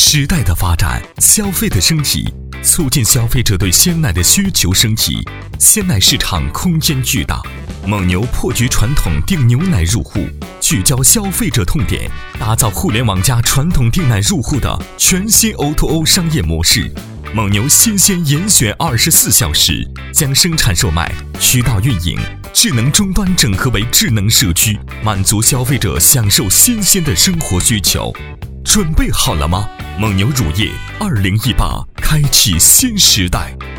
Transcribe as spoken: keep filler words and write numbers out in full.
时代的发展，消费的升级，促进消费者对鲜奶的需求升级。鲜奶市场空间巨大，蒙牛破局传统订牛奶入户，聚焦消费者痛点，打造互联网加传统订奶入户的全新 O to O 商业模式。蒙牛新鲜严选二十四小时，将生产售卖、渠道运营、智能终端整合为智能社区，满足消费者享受新鲜的生活需求。准备好了吗？蒙牛乳业二零一八开启新时代。